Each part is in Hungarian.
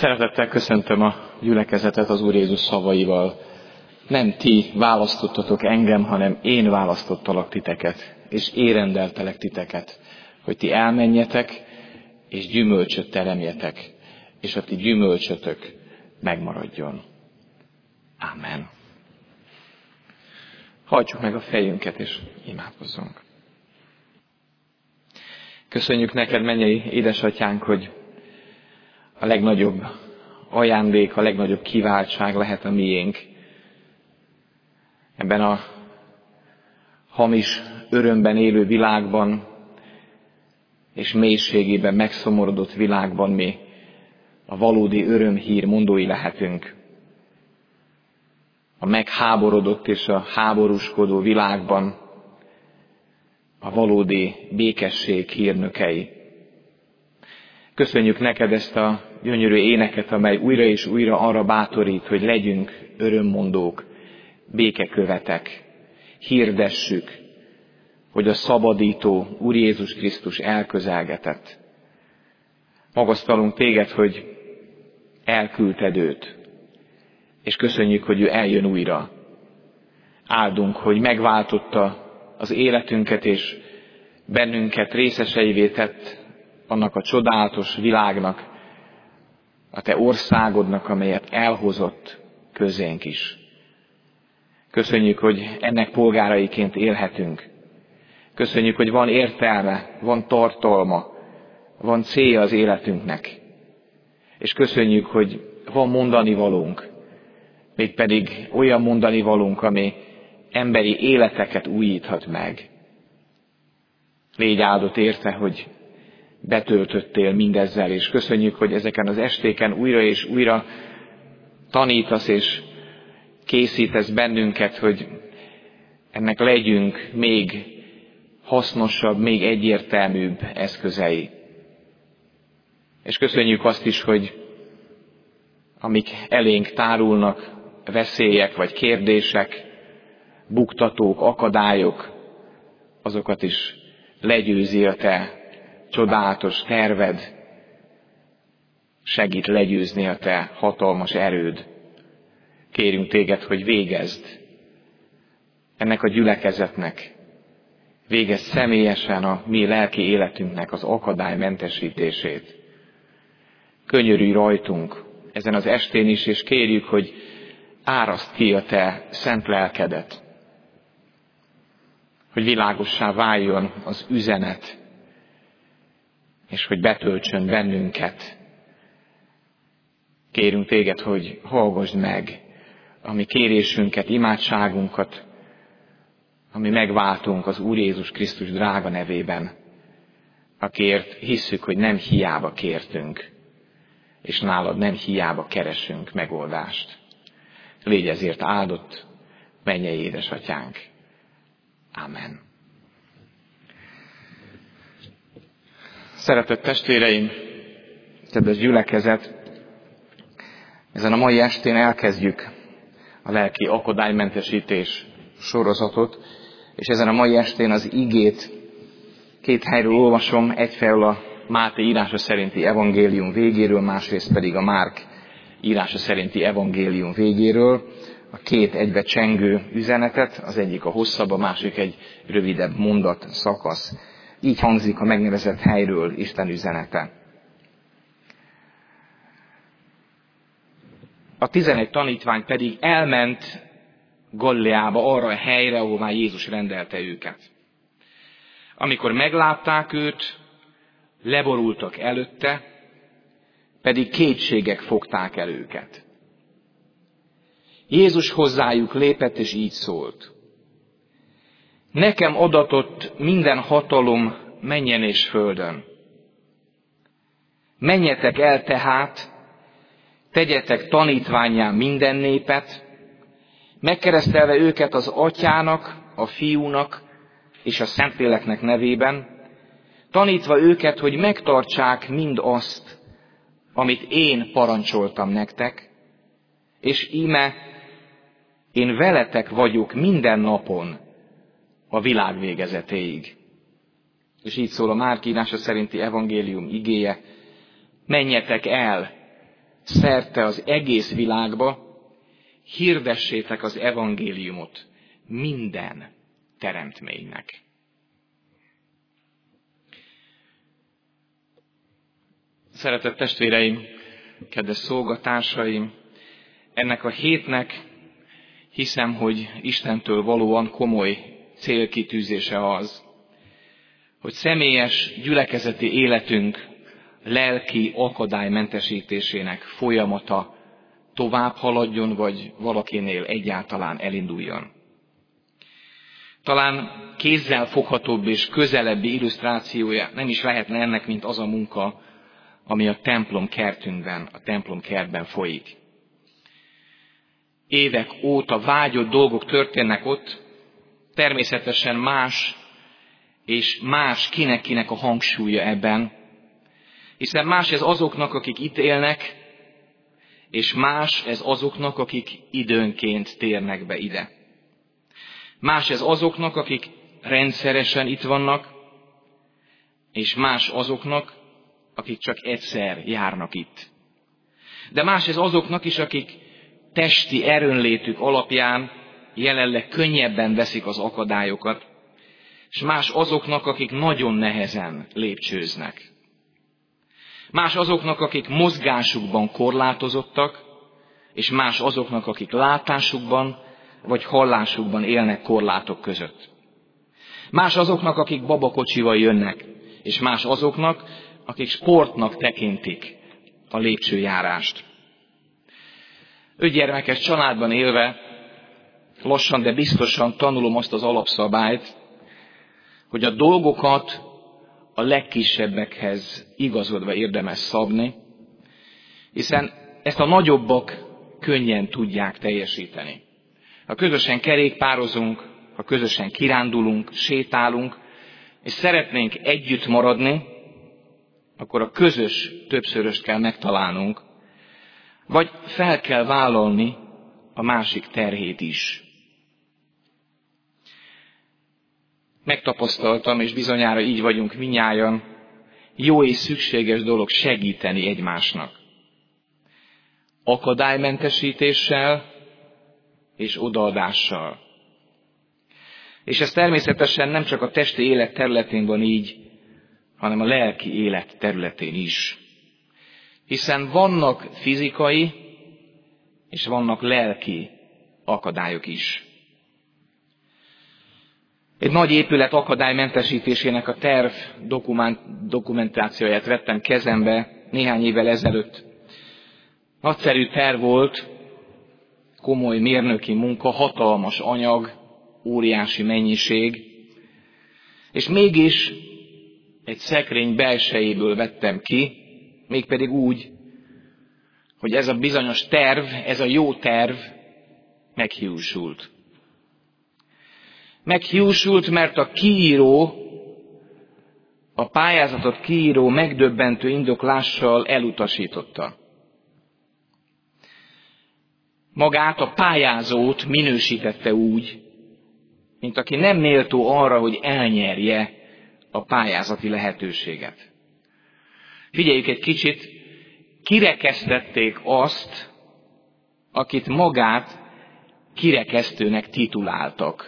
Szeretettel köszöntöm a gyülekezetet az Úr Jézus szavaival. Nem ti választottatok engem, hanem én választottalak titeket, és én rendeltelek titeket, hogy ti elmenjetek, és gyümölcsöt teremjetek, és a ti gyümölcsötök megmaradjon. Ámen. Hajtsuk meg a fejünket, és imádkozzunk. Köszönjük neked, mennyei édesatyánk, hogy a legnagyobb ajándék, a legnagyobb kiváltság lehet a miénk. Ebben a hamis örömben élő világban és mélységében megszomorodott világban mi a valódi örömhír mondói lehetünk. A megháborodott és a háborúskodó világban a valódi békesség hírnökei. Köszönjük neked ezt a gyönyörű éneket, amely újra és újra arra bátorít, hogy legyünk örömmondók, békekövetek, hirdessük, hogy a szabadító Úr Jézus Krisztus elközelgetett. Magasztalunk téged, hogy elküldted őt, és köszönjük, hogy ő eljön újra. Áldunk, hogy megváltotta az életünket, és bennünket részeseivé tett annak a csodálatos világnak, a te országodnak, amelyet elhozott közénk is. Köszönjük, hogy ennek polgáraiként élhetünk. Köszönjük, hogy van értelme, van tartalma, van célja az életünknek. És köszönjük, hogy van mondani valónk, mégpedig olyan mondani valónk, ami emberi életeket újíthat meg. Légy áldott érte, hogy betöltöttél mindezzel, és köszönjük, hogy ezeken az estéken újra és újra tanítasz és készítesz bennünket, hogy ennek legyünk még hasznosabb, még egyértelműbb eszközei. És köszönjük azt is, hogy amik elénk tárulnak, veszélyek vagy kérdések, buktatók, akadályok, azokat is legyőzi a te csodálatos terved, segít legyőzni a te hatalmas erőd. Kérünk téged, hogy végezd ennek a gyülekezetnek, végezd személyesen a mi lelki életünknek az akadálymentesítését. Könyörülj rajtunk ezen az estén is, és kérjük, hogy áraszd ki a te szent lelkedet, hogy világossá váljon az üzenet, és hogy betöltsön bennünket. Kérünk téged, hogy hallgassd meg a mi kérésünket, imádságunkat, ami megváltunk az Úr Jézus Krisztus drága nevében, akiért hisszük, hogy nem hiába kértünk, és nálad nem hiába keresünk megoldást. Légy ezért áldott, mennyei édesatyánk. Ámen. Szeretett testvéreim, kedves gyülekezet, ezen a mai estén elkezdjük a lelki akadálymentesítés sorozatot, és ezen a mai estén az igét két helyről olvasom, egyfelől a Máté írása szerinti evangélium végéről, másrészt pedig a Márk írása szerinti evangélium végéről, a két egybe csengő üzenetet, az egyik a hosszabb, a másik egy rövidebb mondat szakasz. Így hangzik a megnevezett helyről Isten üzenete. A 11 tanítvány pedig elment Galileába, arra a helyre, ahová Jézus rendelte őket. Amikor meglátták őt, leborultak előtte, pedig kétségek fogták el őket. Jézus hozzájuk lépett, és így szólt. Nekem adatott minden hatalom mennyen és földön. Menjetek el tehát, tegyetek tanítvánnyá minden népet, megkeresztelve őket az Atyának, a Fiúnak és a Szentléleknek nevében, tanítva őket, hogy megtartsák mind azt, amit én parancsoltam nektek, és íme én veletek vagyok minden napon a világ végezetéig. És így szól a Márk írása szerinti evangélium igéje, menjetek el, szerte az egész világba, hirdessétek az evangéliumot minden teremtménynek. Szeretett testvéreim, kedves szolgatársaim, ennek a hétnek hiszem, hogy Istentől valóan komoly célkitűzése az, hogy személyes gyülekezeti életünk lelki akadálymentesítésének folyamata tovább haladjon, vagy valakinél egyáltalán elinduljon. Talán kézzel foghatóbb és közelebbi illusztrációja nem is lehetne ennek, mint az a munka, ami a templom kertünkben, a templom kertben folyik. Évek óta vágyott dolgok történnek ott, természetesen más és más kinek a hangsúlya ebben, hiszen más ez azoknak, akik itt élnek, és más ez azoknak, akik időnként térnek be ide. Más ez azoknak, akik rendszeresen itt vannak, és más azoknak, akik csak egyszer járnak itt. De más ez azoknak is, akik testi erőnlétük alapján jelenleg könnyebben veszik az akadályokat, és más azoknak, akik nagyon nehezen lépcsőznek. Más azoknak, akik mozgásukban korlátozottak, és más azoknak, akik látásukban vagy hallásukban élnek korlátok között. Más azoknak, akik babakocsival jönnek, és más azoknak, akik sportnak tekintik a lépcsőjárást. 5 gyermekes családban élve lassan, de biztosan tanulom azt az alapszabályt, hogy a dolgokat a legkisebbekhez igazodva érdemes szabni, hiszen ezt a nagyobbak könnyen tudják teljesíteni. Ha közösen kerékpározunk, ha közösen kirándulunk, sétálunk, és szeretnénk együtt maradni, akkor a közös többszöröst kell megtalálnunk, vagy fel kell vállalni a másik terhét is. Megtapasztaltam, és bizonyára így vagyunk mindnyájan, jó és szükséges dolog segíteni egymásnak. Akadálymentesítéssel és odaadással. És ez természetesen nem csak a testi élet területén van így, hanem a lelki élet területén is. Hiszen vannak fizikai és vannak lelki akadályok is. Egy nagy épület akadálymentesítésének a terv dokumentációját vettem kezembe néhány évvel ezelőtt. Nagyszerű terv volt, komoly mérnöki munka, hatalmas anyag, óriási mennyiség, és mégis egy szekrény belsejéből vettem ki, mégpedig úgy, hogy ez a bizonyos terv, ez a jó terv meghiúsult. Meghiúsult, mert a kiíró, a pályázatot kiíró megdöbbentő indoklással elutasította. Magát a pályázót minősítette úgy, mint aki nem méltó arra, hogy elnyerje a pályázati lehetőséget. Figyeljük egy kicsit, kirekesztették azt, akit magát kirekesztőnek tituláltak.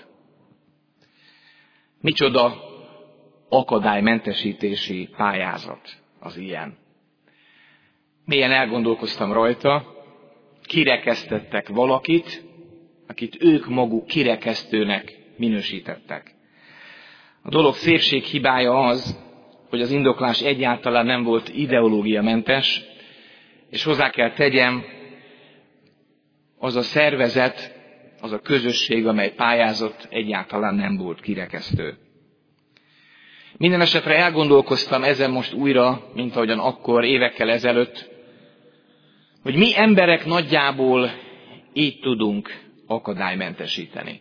Micsoda akadálymentesítési pályázat az ilyen. Mélyen elgondolkoztam rajta, kirekesztettek valakit, akit ők maguk kirekesztőnek minősítettek. A dolog szépség hibája az, hogy az indoklás egyáltalán nem volt ideológiamentes, és hozzá kell tegyem, az a szervezet, az a közösség, amely pályázott, egyáltalán nem volt kirekesztő. Minden esetre elgondolkoztam ezen most újra, mint ahogyan akkor, évekkel ezelőtt, hogy mi emberek nagyjából így tudunk akadálymentesíteni.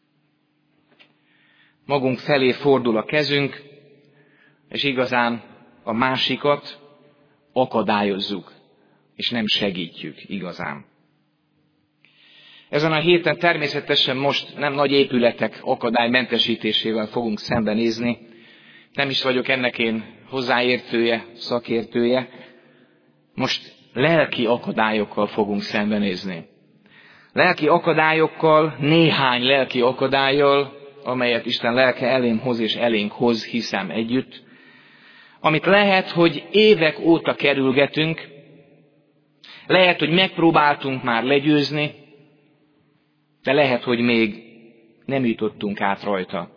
Magunk felé fordul a kezünk, és igazán a másikat akadályozzuk, és nem segítjük igazán. Ezen a héten természetesen most nem nagy épületek akadálymentesítésével fogunk szembenézni. Nem is vagyok ennek én hozzáértője, szakértője. Most lelki akadályokkal fogunk szembenézni. Lelki akadályokkal, néhány lelki akadályjal, amelyet Isten lelke elém hoz és elénk hoz, hiszem együtt, amit lehet, hogy évek óta kerülgetünk, lehet, hogy megpróbáltunk már legyőzni, de lehet, hogy még nem jutottunk át rajta.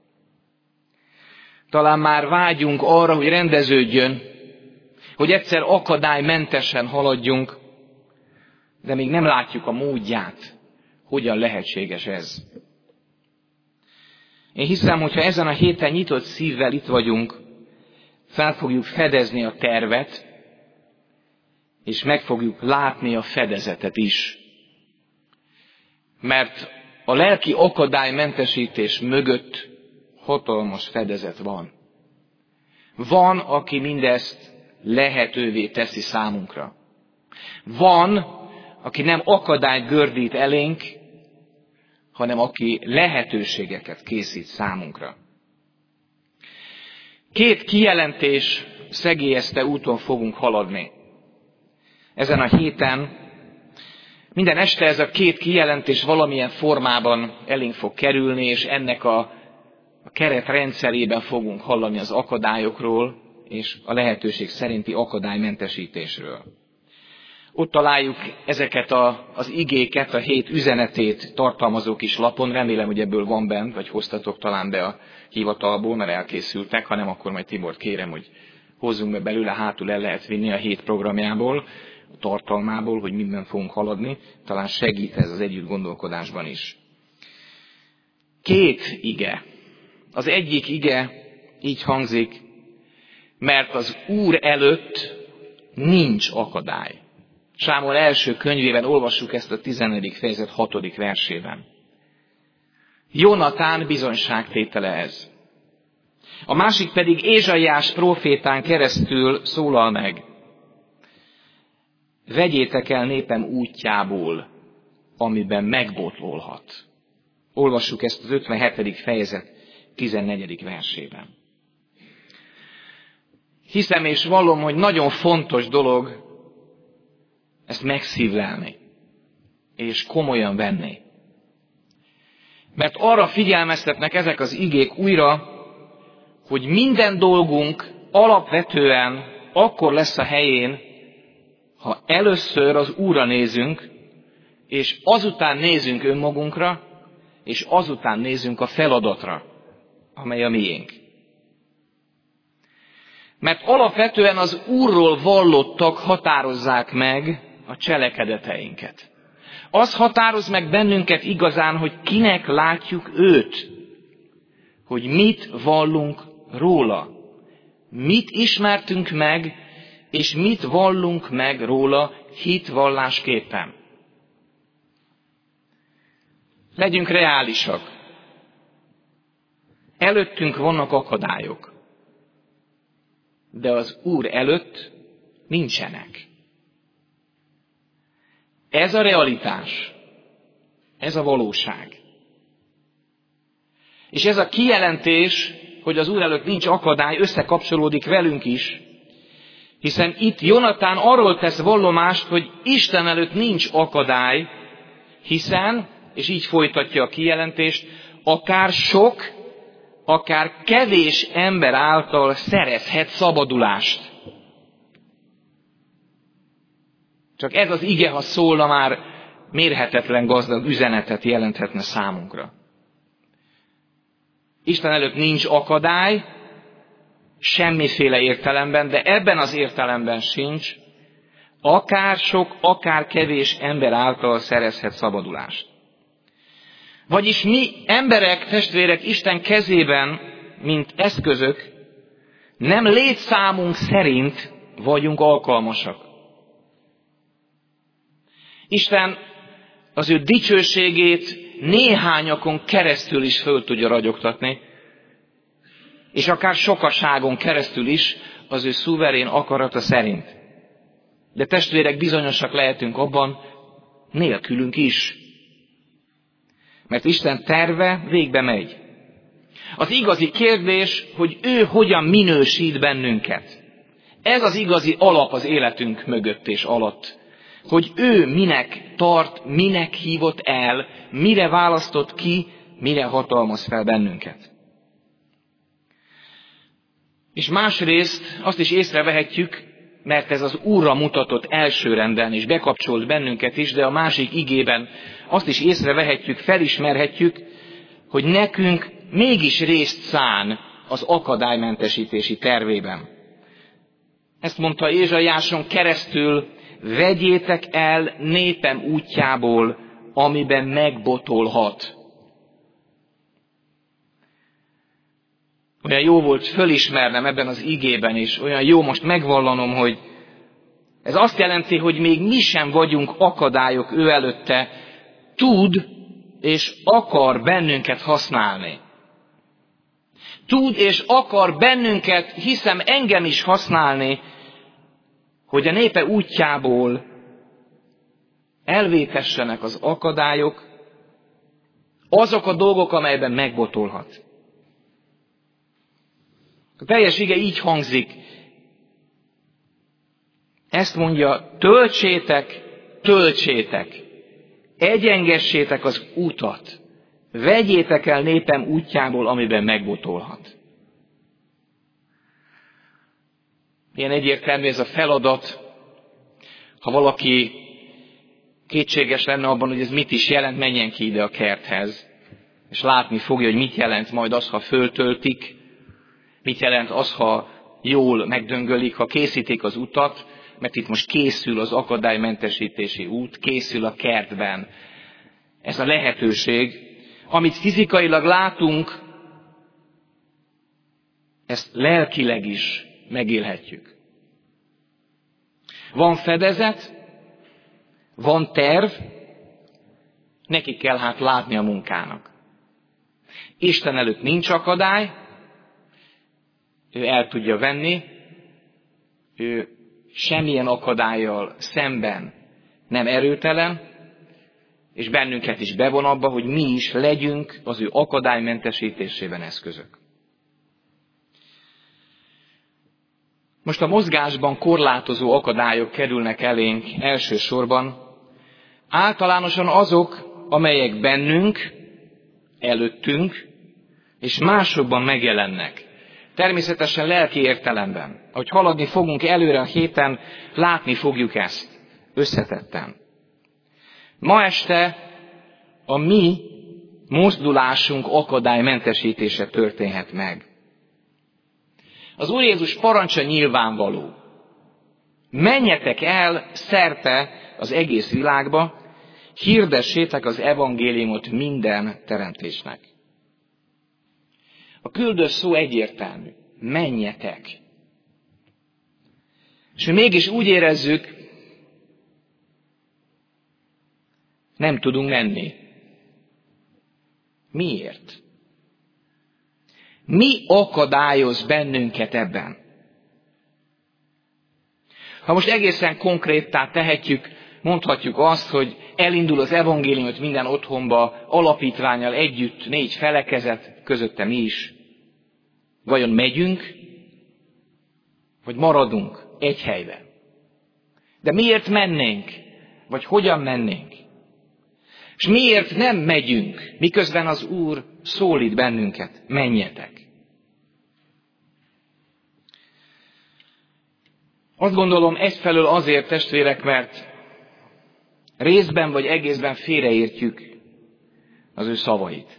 Talán már vágyunk arra, hogy rendeződjön, hogy egyszer akadálymentesen haladjunk, de még nem látjuk a módját, hogyan lehetséges ez. Én hiszem, hogyha ezen a héten nyitott szívvel itt vagyunk, fel fogjuk fedezni a tervet, és meg fogjuk látni a fedezetet is. Mert a lelki akadálymentesítés mögött hatalmas fedezet van. Van, aki mindezt lehetővé teszi számunkra. Van, aki nem akadályt gördít elénk, hanem aki lehetőségeket készít számunkra. 2 kijelentés szegélyezte úton fogunk haladni. Ezen a héten minden este ez a 2 kijelentés valamilyen formában elénk fog kerülni, és ennek a keretrendszerében fogunk hallani az akadályokról, és a lehetőség szerinti akadálymentesítésről. Ott találjuk ezeket az igéket, a 7 üzenetét tartalmazó kis lapon, remélem, hogy ebből van bent, vagy hoztatok talán be a hivatalból, mert elkészültek, ha nem, akkor majd Tibort kérem, hogy hozzunk be belőle, hátul el lehet vinni a 7 programjából, a tartalmából, hogy minden fogunk haladni, talán segít ez az együtt gondolkodásban is. 2 ige. Az egyik ige így hangzik, mert az Úr előtt nincs akadály. Sámuel első könyvében olvassuk ezt a 14. fejezet 6. versében. Jónatán bizonyságtétele ez. A másik pedig Ézsaiás prófétán keresztül szólal meg. Vegyétek el népem útjából, amiben megbotlolhat. Olvassuk ezt az 57. fejezet 14. versében. Hiszem és vallom, hogy nagyon fontos dolog ezt megszívlelni, és komolyan venni. Mert arra figyelmeztetnek ezek az igék újra, hogy minden dolgunk alapvetően akkor lesz a helyén, ha először az Úrra nézünk, és azután nézünk önmagunkra, és azután nézünk a feladatra, amely a miénk. Mert alapvetően az Úrról vallottak határozzák meg a cselekedeteinket. Az határoz meg bennünket igazán, hogy kinek látjuk őt, hogy mit vallunk róla, mit ismertünk meg, és mit vallunk meg róla hitvallásképpen. Legyünk reálisak. Előttünk vannak akadályok, de az Úr előtt nincsenek. Ez a realitás, ez a valóság. És ez a kijelentés, hogy az Úr előtt nincs akadály, összekapcsolódik velünk is, hiszen itt Jónatán arról tesz vallomást, hogy Isten előtt nincs akadály, hiszen, és így folytatja a kijelentést, akár sok, akár kevés ember által szerezhet szabadulást. Csak ez az ige, ha szólna, már mérhetetlen gazdag üzenetet jelenthetne számunkra. Isten előtt nincs akadály, semmiféle értelemben, de ebben az értelemben sincs, akár sok, akár kevés ember által szerezhet szabadulást. Vagyis mi emberek, testvérek Isten kezében, mint eszközök, nem létszámunk szerint vagyunk alkalmasak. Isten az ő dicsőségét néhányakon keresztül is föl tudja ragyogtatni, és akár sokaságon keresztül is az ő szuverén akarata szerint. De testvérek, bizonyosak lehetünk abban, nélkülünk is. Mert Isten terve végbe megy. Az igazi kérdés, hogy ő hogyan minősít bennünket. Ez az igazi alap az életünk mögött és alatt, hogy ő minek tart, minek hívott el, mire választott ki, mire hatalmaz fel bennünket. És másrészt azt is észrevehetjük, mert ez az Úrra mutatott elsőrenden, és bekapcsolt bennünket is, de a másik igében azt is észrevehetjük, felismerhetjük, hogy nekünk mégis részt szán az akadálymentesítési tervében. Ezt mondta Ézsaiáson keresztül, vegyétek el népem útjából, amiben megbotolhat. Olyan jó volt fölismernem ebben az igében, és olyan jó most megvallanom, hogy ez azt jelenti, hogy még mi sem vagyunk akadályok ő előtte, tud és akar bennünket használni. Tud és akar bennünket, hiszem engem is használni, hogy a népe útjából elvétessenek az akadályok, azok a dolgok, amelyben megbotolhat. A teljes ige így hangzik. Ezt mondja, töltsétek, egyengessétek az utat, vegyétek el népem útjából, amiben megbotolhat. Milyen egyértelmű ez a feladat, ha valaki kétséges lenne abban, hogy ez mit is jelent, menjen ki ide a kerthez, és látni fogja, hogy mit jelent majd az, ha föltöltik, mit jelent az, ha jól megdöngölik, ha készítik az utat, mert itt most készül az akadálymentesítési út, készül a kertben. Ez a lehetőség, amit fizikailag látunk, ezt lelkileg is megélhetjük. Van fedezet, van terv, neki kell hát látni a munkának. Isten előtt nincs akadály, ő el tudja venni, ő semmilyen akadállyal szemben nem erőtelen, és bennünket is bevon abba, hogy mi is legyünk az ő akadálymentesítésében eszközök. Most a mozgásban korlátozó akadályok kerülnek elénk elsősorban, általánosan azok, amelyek bennünk, előttünk, és másokban megjelennek. Természetesen lelki értelemben. Ahogy haladni fogunk előre a héten, látni fogjuk ezt összetetten. Ma este a mi mozdulásunk akadálymentesítése történhet meg. Az Úr Jézus parancsa nyilvánvaló. Menjetek el szerte az egész világba, hirdessétek az evangéliumot minden teremtésnek. A küldött szó egyértelmű. Menjetek. És mi mégis úgy érezzük, nem tudunk menni. Miért? Mi akadályoz bennünket ebben? Ha most egészen konkréttá tehetjük, mondhatjuk azt, hogy elindul az evangéliumot minden otthonba, alapítvánnyal együtt, 4 felekezet, közötte mi is. Vajon megyünk, vagy maradunk egy helyben? De miért mennénk? Vagy hogyan mennénk? És miért nem megyünk, miközben az Úr szólít bennünket? Menjetek! Azt gondolom, egyfelől azért, testvérek, mert részben vagy egészben félreértjük az ő szavait.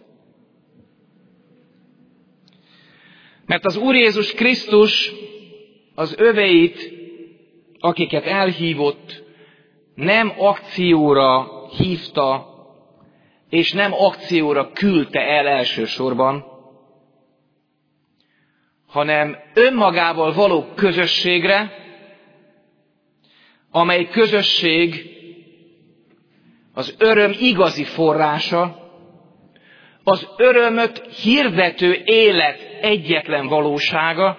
Mert az Úr Jézus Krisztus az öveit, akiket elhívott, nem akcióra hívta, és nem akcióra küldte el elsősorban, hanem önmagával való közösségre, amely közösség az öröm igazi forrása, az örömöt hirdető élet egyetlen valósága.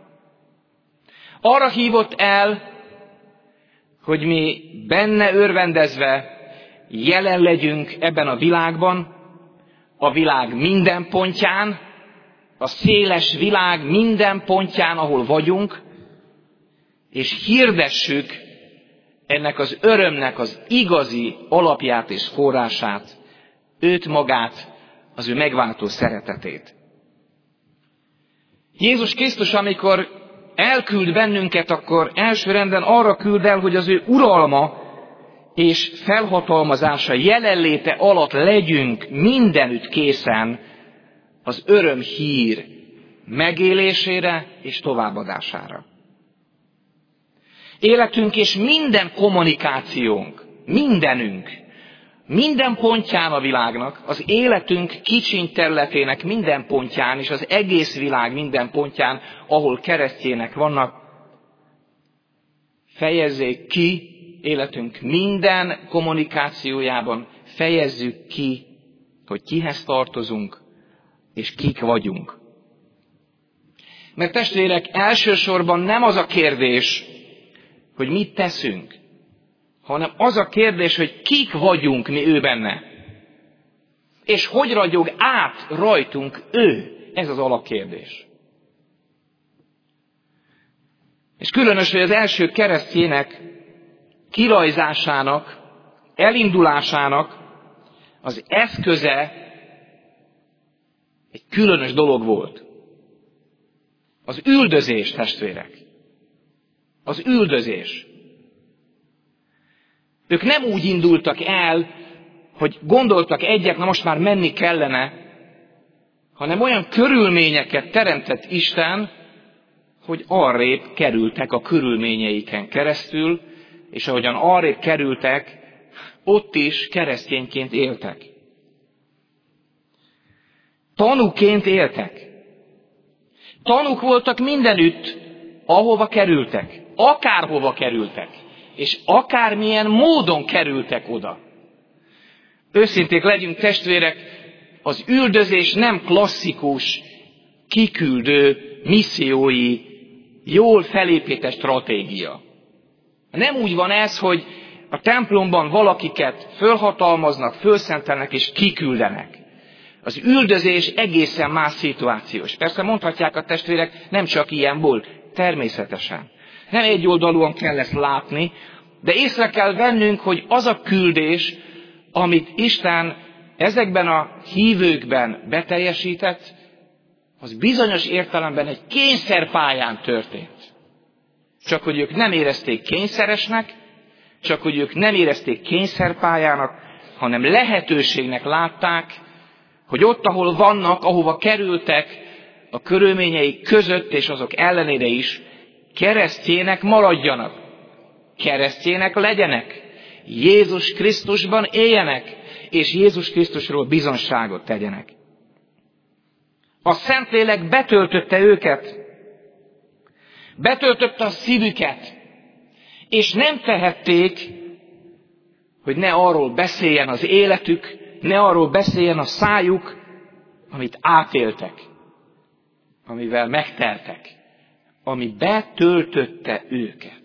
Arra hívott el, hogy mi benne örvendezve jelen legyünk ebben a világban, a világ minden pontján, a széles világ minden pontján, ahol vagyunk, és hirdessük ennek az örömnek az igazi alapját és forrását, őt magát, az ő megváltó szeretetét. Jézus Krisztus, amikor elküld bennünket, akkor elsőrendben arra küld el, hogy az ő uralma és felhatalmazása jelenléte alatt legyünk mindenütt készen az örömhír megélésére és továbbadására. Életünk és minden kommunikációnk, minden pontján a világnak, az életünk kicsiny területének minden pontján, és az egész világ minden pontján, ahol keresztjének vannak, fejezzék ki életünk minden kommunikációjában, fejezzük ki, hogy kihez tartozunk, és kik vagyunk. Mert testvérek, elsősorban nem az a kérdés, hogy mit teszünk, hanem az a kérdés, hogy kik vagyunk mi ő benne. És hogy ragyog át rajtunk ő. Ez az alapkérdés. És különös, hogy az első keresztjének kirajzásának, elindulásának az eszköze egy különös dolog volt. Az üldözés, testvérek. Az üldözés. Ők nem úgy indultak el, hogy gondoltak egyek, na most már menni kellene, hanem olyan körülményeket teremtett Isten, hogy arrébb kerültek a körülményeiken keresztül, és ahogyan arrébb kerültek, ott is keresztényként éltek. Tanúként éltek. Tanúk voltak mindenütt, ahova kerültek, akárhova kerültek, és akármilyen módon kerültek oda. Őszinték legyünk, testvérek, az üldözés nem klasszikus, kiküldő, missziói, jól felépített stratégia. Nem úgy van ez, hogy a templomban valakiket fölhatalmaznak, fölszentelnek és kiküldenek. Az üldözés egészen más szituációs. Persze mondhatják a testvérek, nem csak ilyen volt, természetesen. Nem egyoldalúan kell ezt látni, de észre kell vennünk, hogy az a küldés, amit Isten ezekben a hívőkben beteljesített, az bizonyos értelemben egy kényszerpályán történt. Csak hogy ők nem érezték kényszeresnek, csak hogy ők nem érezték kényszerpályának, hanem lehetőségnek látták, hogy ott, ahol vannak, ahova kerültek, a körülményeik között és azok ellenére is, keresztjének maradjanak, keresztjének legyenek, Jézus Krisztusban éljenek, és Jézus Krisztusról bizonságot tegyenek. A Szentlélek betöltötte őket, betöltötte a szívüket, és nem tehették, hogy ne arról beszéljen az életük, ne arról beszéljen a szájuk, amit átéltek, amivel megteltek, ami betöltötte őket.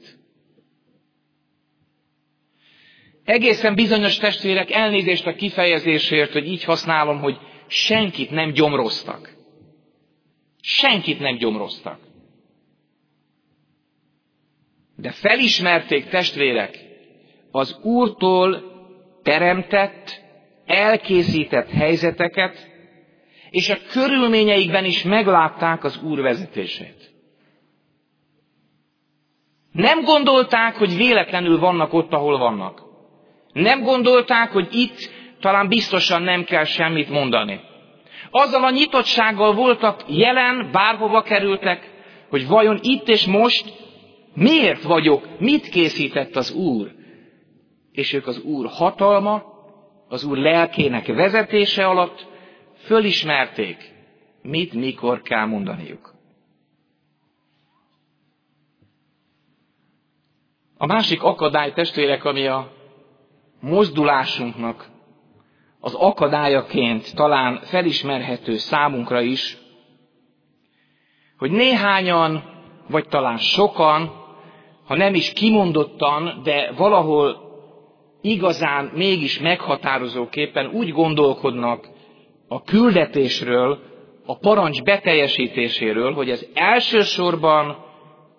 Egészen bizonyos testvérek, elnézést a kifejezésért, hogy így használom, hogy senkit nem gyomroztak. Senkit nem gyomroztak. De felismerték, testvérek, az Úrtól teremtett, elkészített helyzeteket, és a körülményeikben is meglátták az Úr vezetését. Nem gondolták, hogy véletlenül vannak ott, ahol vannak. Nem gondolták, hogy itt talán biztosan nem kell semmit mondani. Azzal a nyitottsággal voltak jelen, bárhova kerültek, hogy vajon itt és most miért vagyok, mit készített az Úr. És ők az Úr hatalma, az Úr lelkének vezetése alatt fölismerték, mit, mikor kell mondaniuk. A másik akadály, testvérek, ami a mozdulásunknak az akadályaként talán felismerhető számunkra is, hogy néhányan, vagy talán sokan, ha nem is kimondottan, de valahol igazán mégis meghatározóképpen úgy gondolkodnak a küldetésről, a parancs beteljesítéséről, hogy ez elsősorban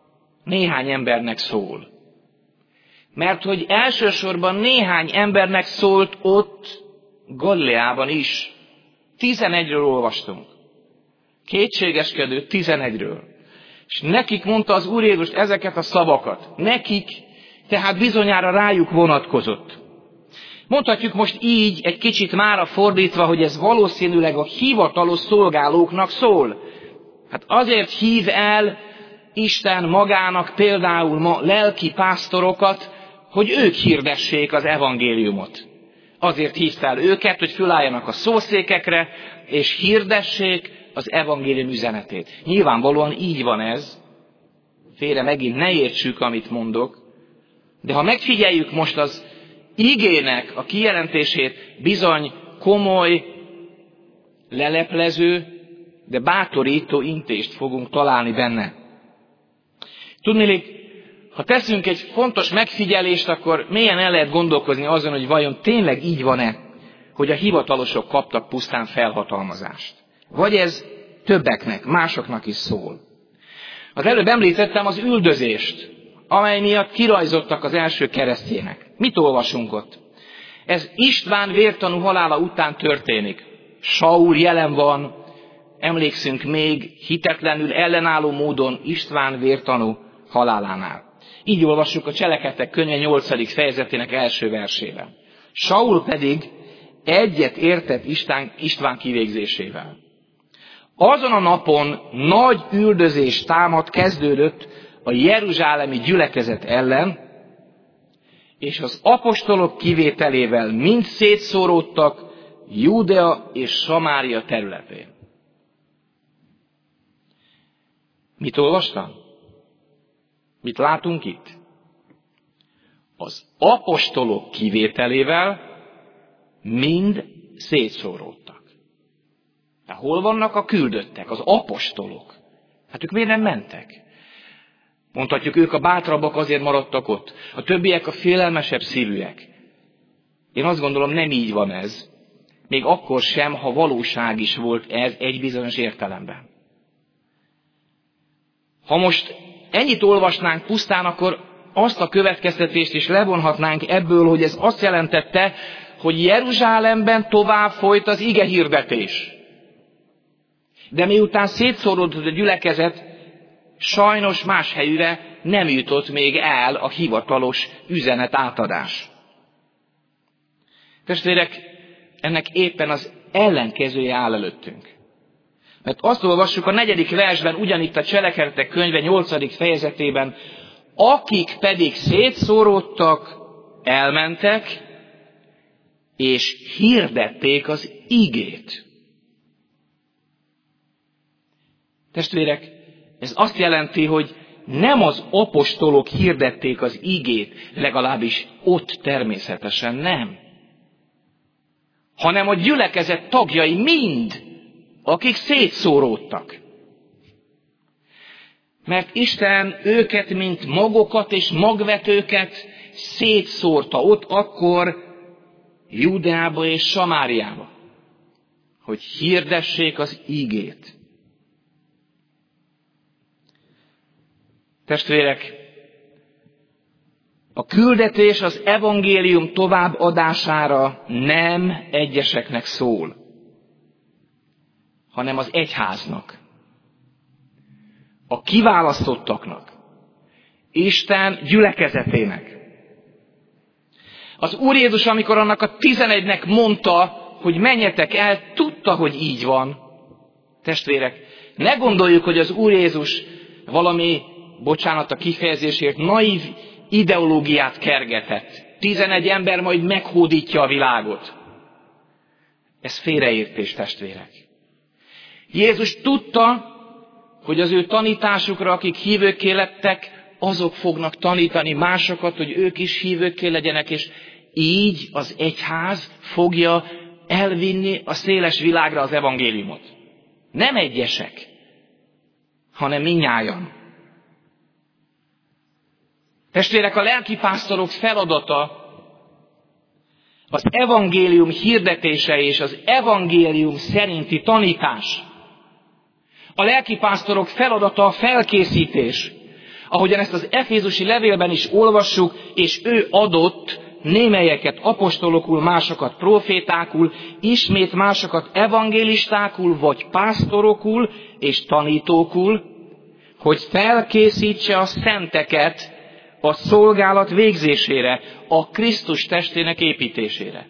néhány embernek szól. Mert hogy elsősorban néhány embernek szólt ott Galileában is. 11-ről olvastunk. Kétségeskedő 11-ről. És nekik mondta az Úr Jézus ezeket a szavakat. Nekik, tehát bizonyára rájuk vonatkozott. Mondhatjuk most így, egy kicsit mára fordítva, hogy ez valószínűleg a hivatalos szolgálóknak szól. Hát azért hív el Isten magának például ma lelki pásztorokat, hogy ők hirdessék az evangéliumot. Azért hívta el őket, hogy fölálljanak a szószékekre, és hirdessék az evangélium üzenetét. Nyilvánvalóan így van ez. Félre megint ne értsük, amit mondok. De ha megfigyeljük most az igének a kijelentését, bizony komoly, leleplező, de bátorító intést fogunk találni benne. Tudniillik, ha teszünk egy fontos megfigyelést, akkor mélyen el lehet gondolkozni azon, hogy vajon tényleg így van-e, hogy a hivatalosok kaptak pusztán felhatalmazást. Vagy ez többeknek, másoknak is szól. Az előbb említettem az üldözést, amely miatt kirajzottak az első keresztjének. Mit olvasunk ott? Ez István vértanú halála után történik. Saul jelen van, emlékszünk még hitetlenül ellenálló módon István vértanú halálánál. Így olvassuk a Cselekedetek könyve 8. fejezetének első versében. Saul pedig egyet értett István kivégzésével. Azon a napon nagy üldözés kezdődött a jeruzsálemi gyülekezet ellen, és az apostolok kivételével mind szétszóródtak Júdea és Samária területén. Mit olvastam? Mit látunk itt? Az apostolok kivételével mind szétszóródtak. De hol vannak a küldöttek, az apostolok? Hát ők miért nem mentek? Mondhatjuk, ők a bátrabbak azért maradtak ott. A többiek a félelmesebb szívűek. Én azt gondolom, nem így van ez. Még akkor sem, ha valóság is volt ez egy bizonyos értelemben. Ha most ennyit olvasnánk pusztán, akkor azt a következtetést is levonhatnánk ebből, hogy ez azt jelentette, hogy Jeruzsálemben tovább folyt az ige hirdetés. De miután szétszóródott a gyülekezet, sajnos más helyűre nem jutott még el a hivatalos üzenet átadás. Testvérek, ennek éppen az ellenkezője áll előttünk. Mert azt olvassuk a 4. versben, ugyanitt a Cselekedetek könyve 8. fejezetében, akik pedig szétszóródtak, elmentek, és hirdették az igét. Testvérek, ez azt jelenti, hogy nem az apostolok hirdették az igét, legalábbis ott természetesen nem, hanem a gyülekezet tagjai mind, akik szétszóródtak. Mert Isten őket, mint magokat és magvetőket szétszórta ott akkor Júdeába és Samáriába, hogy hirdessék az igét. Testvérek, a küldetés az evangélium továbbadására nem egyeseknek szól, hanem az egyháznak, a kiválasztottaknak, Isten gyülekezetének. Az Úr Jézus, amikor annak a 11-nek mondta, hogy menjetek el, tudta, hogy így van. Testvérek, ne gondoljuk, hogy az Úr Jézus valami, bocsánat a kifejezésért, naív ideológiát kergetett. 11 ember majd meghódítja a világot. Ez félreértés, testvérek. Jézus tudta, hogy az ő tanításukra, akik hívőkké lettek, azok fognak tanítani másokat, hogy ők is hívőkké legyenek, és így az egyház fogja elvinni a széles világra az evangéliumot. Nem egyesek, hanem mindnyájan. Testvérek, a lelkipásztorok feladata az evangélium hirdetése és az evangélium szerinti tanítás. A lelkipásztorok feladata a felkészítés. Ahogyan ezt az efézusi levélben is olvassuk, és ő adott némelyeket apostolokul, másokat profétákul, ismét másokat evangélistákul, vagy pásztorokul és tanítókul, hogy felkészítse a szenteket a szolgálat végzésére, a Krisztus testének építésére.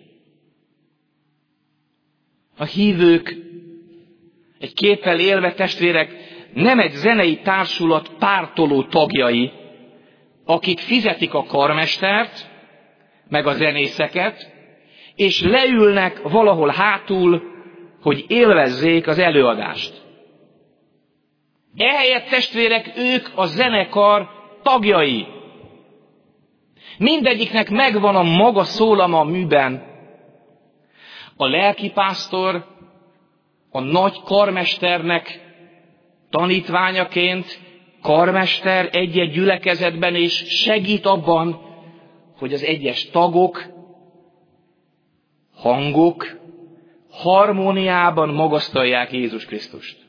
A hívők, egy képpel élve testvérek, nem egy zenei társulat pártoló tagjai, akik fizetik a karmestert, meg a zenészeket, és leülnek valahol hátul, hogy élvezzék az előadást. Ehelyett testvérek, ők a zenekar tagjai. Mindegyiknek megvan a maga szólama a műben. A lelkipásztor a nagy karmesternek tanítványaként karmester egy-egy gyülekezetben, és segít abban, hogy az egyes tagok, hangok harmóniában magasztalják Jézus Krisztust.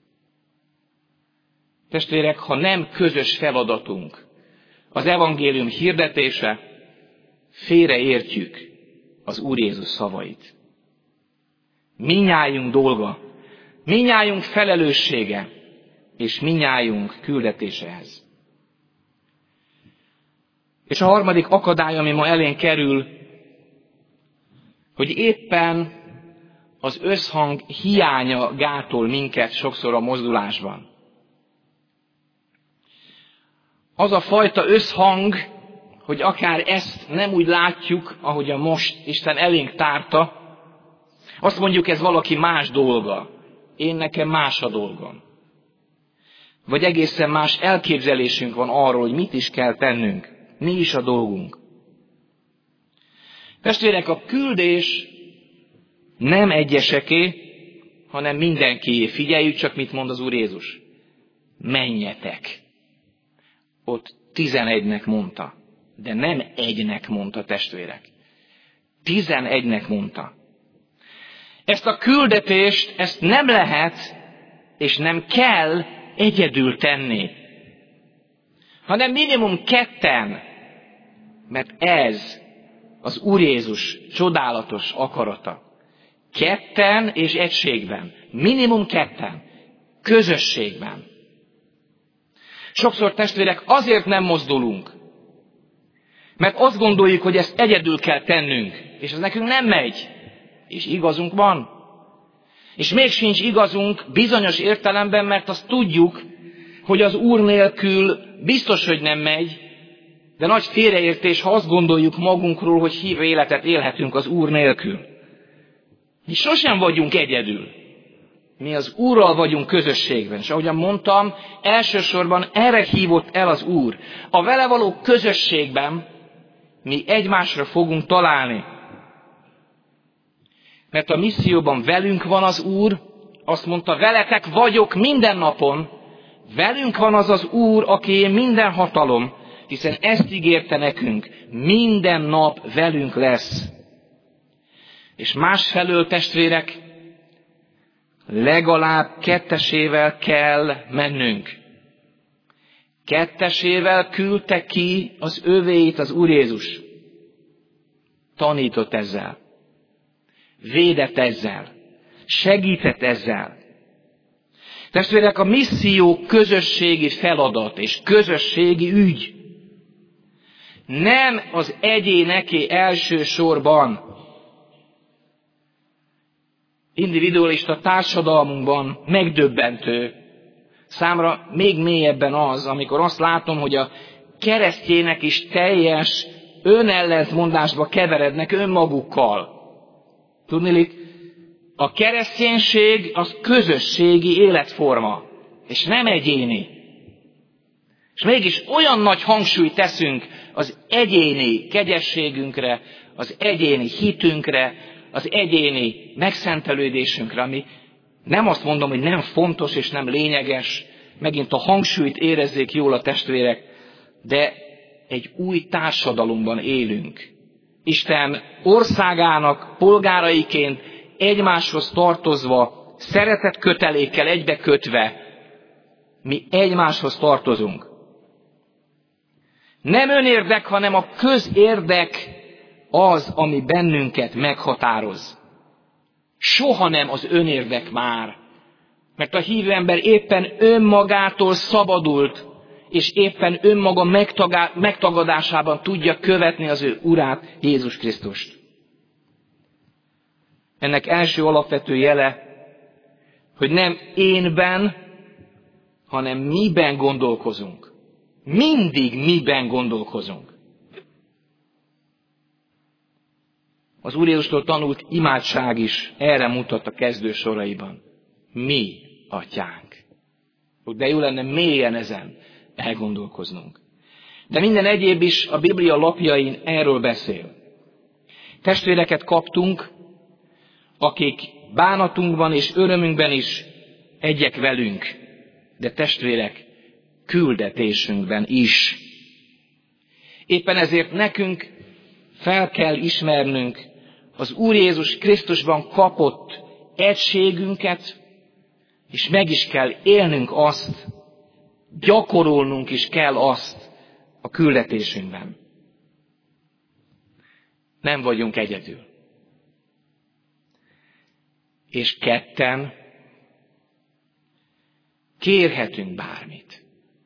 Testvérek, ha nem közös feladatunk az evangélium hirdetése, félreértjük az Úr Jézus szavait. Mindnyájunk dolga, mindnyájunk felelőssége, és mindnyájunk küldetésehez. És a harmadik akadály, ami ma elénk kerül, hogy éppen az összhang hiánya gátol minket sokszor a mozdulásban. Az a fajta összhang, hogy akár ezt nem úgy látjuk, ahogy a most Isten elénk tárta, azt mondjuk, ez valaki más dolga. Én nekem más a dolgom. Vagy egészen más elképzelésünk van arról, hogy mit is kell tennünk. Mi is a dolgunk. Testvérek, a küldés nem egyeseké, hanem mindenkié. Figyeljük csak, mit mond az Úr Jézus. Menjetek. Ott 11-nek mondta. De nem egynek mondta, testvérek. 11-nek mondta. Ezt a küldetést, ezt nem lehet, és nem kell egyedül tenni. Hanem minimum ketten, mert ez az Úr Jézus csodálatos akarata. Ketten és egységben. Minimum ketten. Közösségben. Sokszor, testvérek, azért nem mozdulunk, mert azt gondoljuk, hogy ezt egyedül kell tennünk, és ez nekünk nem megy. És igazunk van. És még sincs igazunk bizonyos értelemben, mert azt tudjuk, hogy az Úr nélkül biztos, hogy nem megy, de nagy félreértés, ha azt gondoljuk magunkról, hogy hívő életet élhetünk az Úr nélkül. Mi sosem vagyunk egyedül. Mi az Úrral vagyunk közösségben. És ahogyan mondtam, elsősorban erre hívott el az Úr. A vele való közösségben mi egymásra fogunk találni. Mert a misszióban velünk van az Úr, azt mondta, veletek vagyok minden napon, velünk van az az Úr, akié minden hatalom, hiszen ezt ígérte nekünk, minden nap velünk lesz. És másfelől, testvérek, legalább kettesével kell mennünk. Kettesével küldte ki az övéit az Úr Jézus. Tanított ezzel. Védett ezzel. Segített ezzel. Testvérek, a misszió közösségi feladat és közösségi ügy. Nem az egyéneké elsősorban. Individualista társadalmunkban megdöbbentő. Számra még mélyebben az, amikor azt látom, hogy a keresztjének is teljes önellentmondásba keverednek önmagukkal. Tudniillik, a kereszténység az közösségi életforma, és nem egyéni. És mégis olyan nagy hangsúlyt teszünk az egyéni kegyességünkre, az egyéni hitünkre, az egyéni megszentelődésünkre, ami nem azt mondom, hogy nem fontos és nem lényeges, megint a hangsúlyt érezzék jól a testvérek, de egy új társadalomban élünk. Isten országának polgáraiként egymáshoz tartozva, szeretet kötelékkel egybekötve, mi egymáshoz tartozunk. Nem önérdek, hanem a közérdek az, ami bennünket meghatároz. Soha nem az önérdek már, mert a hívő ember éppen önmagától szabadult, és éppen önmaga megtagadásában tudja követni az ő Urát, Jézus Krisztust. Ennek első alapvető jele, hogy nem énben, hanem miben gondolkozunk. Mindig miben gondolkozunk. Az Úr Jézustól tanult imádság is erre mutat a kezdő soraiban. Mi, Atyánk. De jó lenne mélyen ezen elgondolkoznunk. De minden egyéb is a Biblia lapjain erről beszél. Testvéreket kaptunk, akik bánatunkban és örömünkben is egyek velünk, de testvérek küldetésünkben is. Éppen ezért nekünk fel kell ismernünk az Úr Jézus Krisztusban kapott egységünket, és meg is kell élnünk azt, gyakorolnunk is kell azt a küldetésünkben. Nem vagyunk egyedül. És ketten kérhetünk bármit.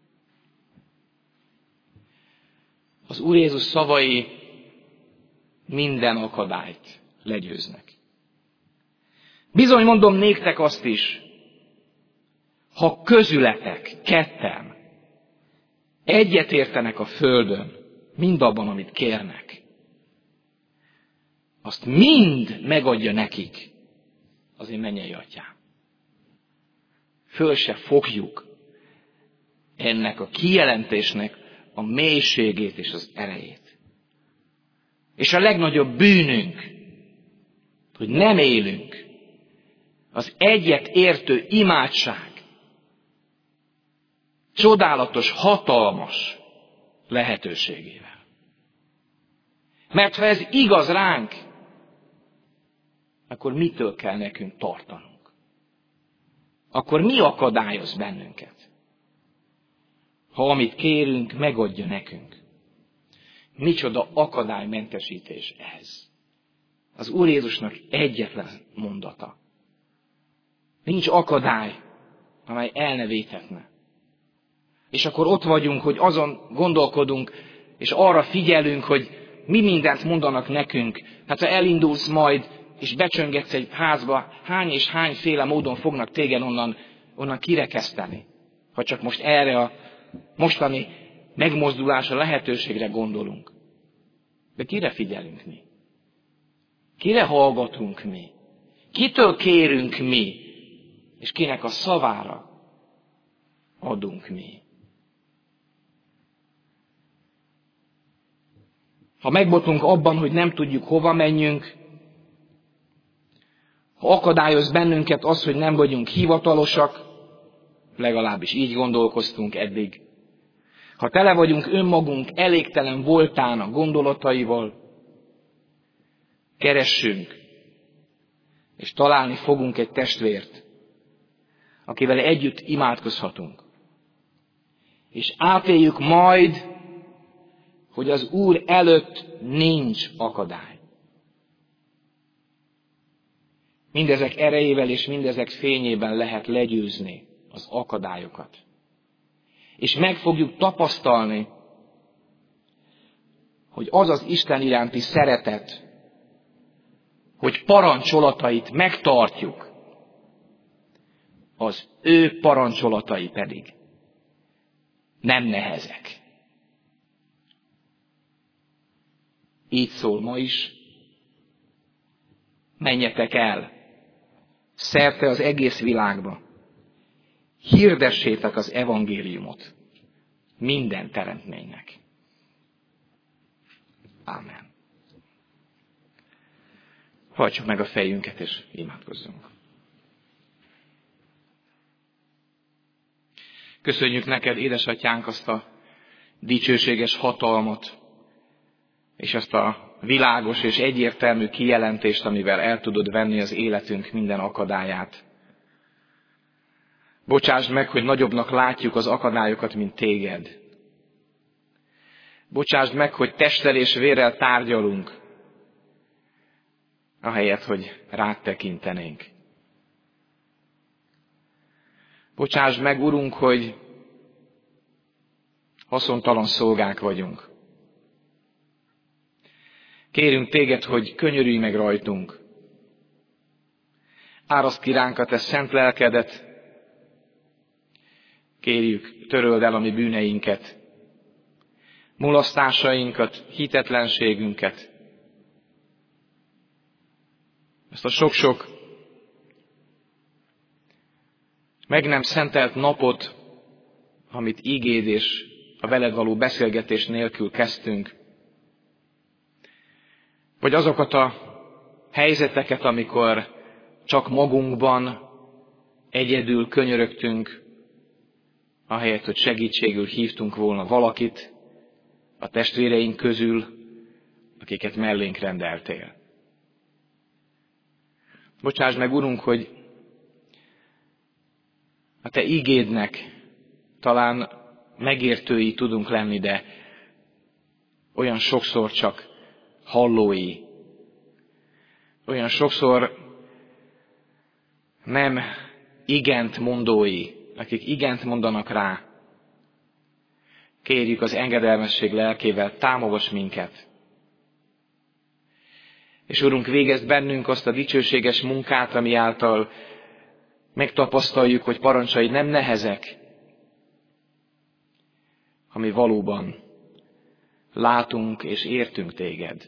Az Úr Jézus szavai minden akadályt legyőznek. Bizony mondom néktek azt is, ha közületek ketten egyetértenek a földön, mindabban, amit kérnek, azt mind megadja nekik az én mennyei Atyám. Föl se fogjuk ennek a kijelentésnek a mélységét és az erejét. És a legnagyobb bűnünk, hogy nem élünk az egyet értő imádság csodálatos, hatalmas lehetőségével. Mert ha ez igaz ránk, akkor mitől kell nekünk tartanunk? Akkor mi akadályoz bennünket? Ha amit kérünk, megadja nekünk. Micsoda akadálymentesítés ez. Az Úr Jézusnak egyetlen mondata. Nincs akadály, amely el ne véthetne. És akkor ott vagyunk, hogy azon gondolkodunk, és arra figyelünk, hogy mi mindent mondanak nekünk. Hát ha elindulsz majd, és becsöngetsz egy házba, hány és hányféle módon fognak téged onnan kirekeszteni. Ha csak most erre a mostani megmozdulásra, lehetőségre gondolunk. De kire figyelünk mi? Kire hallgatunk mi? Kitől kérünk mi? És kinek a szavára adunk mi? Ha megbotlunk abban, hogy nem tudjuk hova menjünk, ha akadályoz bennünket az, hogy nem vagyunk hivatalosak, legalábbis így gondolkoztunk eddig, ha tele vagyunk önmagunk elégtelen voltának gondolataival, keressünk, és találni fogunk egy testvért, akivel együtt imádkozhatunk. És átéljük majd, hogy az Úr előtt nincs akadály. Mindezek erejével és mindezek fényében lehet legyőzni az akadályokat. És meg fogjuk tapasztalni, hogy az az Isten iránti szeretet, hogy parancsolatait megtartjuk, az ő parancsolatai pedig nem nehezek. Így szól ma is. Menjetek el szerte az egész világba. Hirdessétek az evangéliumot minden teremtménynek. Ámen. Hajtsuk meg a fejünket, és imádkozzunk. Köszönjük neked, édesatyánk, azt a dicsőséges hatalmat, és azt a világos és egyértelmű kijelentést, amivel el tudod venni az életünk minden akadályát. Bocsásd meg, hogy nagyobbnak látjuk az akadályokat, mint téged. Bocsásd meg, hogy testtel és vérrel tárgyalunk, ahelyett, hogy rád tekintenénk. Bocsásd meg, Urunk, hogy haszontalan szolgák vagyunk. Kérünk téged, hogy könyörülj meg rajtunk. Áraszd ki ránk a te szent lelkedet. Kérjük, töröld el a mi bűneinket, mulasztásainkat, hitetlenségünket. Ezt a sok-sok meg nem szentelt napot, amit igéd és a veled való beszélgetés nélkül kezdtünk, vagy azokat a helyzeteket, amikor csak magunkban egyedül könyörögtünk, ahelyett, hogy segítségül hívtunk volna valakit a testvéreink közül, akiket mellénk rendeltél. Bocsásd meg, Urunk, hogy a te igédnek talán megértői tudunk lenni, de olyan sokszor csak hallói, olyan sokszor nem igent mondói, akik igent mondanak rá. Kérjük, az engedelmesség lelkével támogass minket. És Urunk, végezd bennünk azt a dicsőséges munkát, ami által megtapasztaljuk, hogy parancsaid nem nehezek, ami valóban látunk és értünk téged.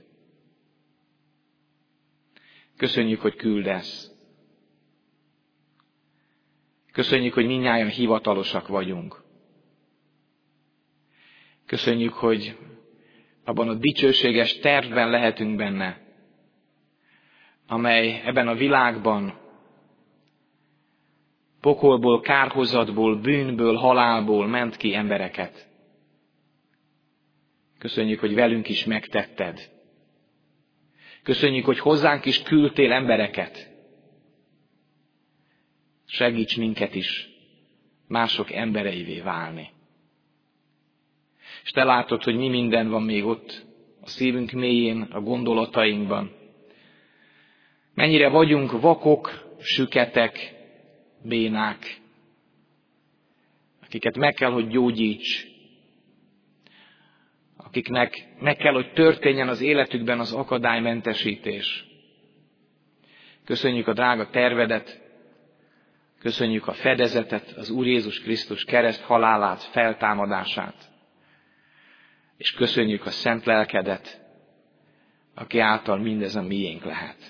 Köszönjük, hogy küldesz. Köszönjük, hogy mindnyájan hivatalosak vagyunk. Köszönjük, hogy abban a dicsőséges tervben lehetünk benne, amely ebben a világban pokolból, kárhozatból, bűnből, halálból ment ki embereket. Köszönjük, hogy velünk is megtetted. Köszönjük, hogy hozzánk is küldtél embereket. Segíts minket is mások embereivé válni. És te látod, hogy mi minden van még ott a szívünk mélyén, a gondolatainkban. Mennyire vagyunk vakok, süketek, bénák, akiket meg kell, hogy gyógyíts, akiknek meg kell, hogy történjen az életükben az akadálymentesítés. Köszönjük a drága tervedet, köszönjük a fedezetet, az Úr Jézus Krisztus kereszt halálát, feltámadását, és köszönjük a szent lelkedet, aki által mindez a miénk lehet.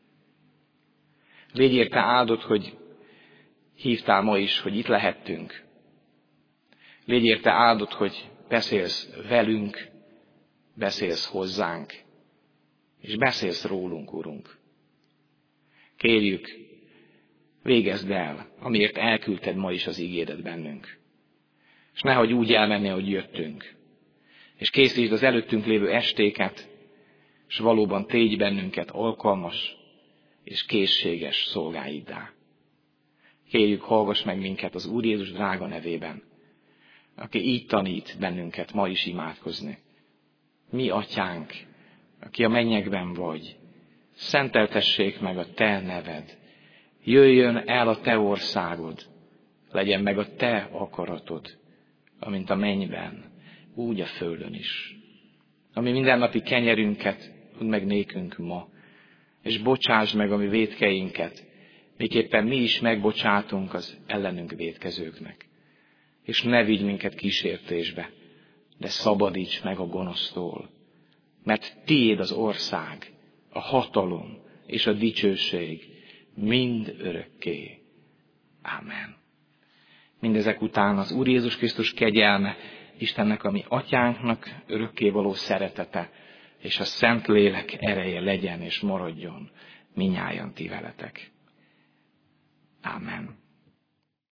Légyél te áldott, hogy hívtál ma is, hogy itt lehettünk. Légyél te áldott, hogy beszélsz velünk, beszélsz hozzánk, és beszélsz rólunk, Urunk. Kérjük, végezd el, amiért elküldted ma is az igédet bennünk. És nehogy úgy elmenni, ahogy jöttünk. És készítsd az előttünk lévő estéket, és valóban tégy bennünket alkalmas és készséges szolgáiddá. Kérjük, hallgass meg minket az Úr Jézus drága nevében, aki így tanít bennünket ma is imádkozni. Mi atyánk, aki a mennyekben vagy, szenteltessék meg a te neved, jöjjön el a te országod, legyen meg a te akaratod, amint a mennyben, úgy a földön is. Ami mindennapi kenyerünket add meg nékünk ma, és bocsásd meg a mi vétkeinket, miképpen mi is megbocsátunk az ellenünk vétkezőknek. És ne vigy minket kísértésbe, de szabadíts meg a gonosztól, mert tiéd az ország, a hatalom és a dicsőség mind örökké. Ámen. Mindezek után az Úr Jézus Krisztus kegyelme, Istennek, a mi atyánknak örökkévaló szeretete, és a Szent Lélek ereje legyen és maradjon minnyájan ti veletek. Ámen.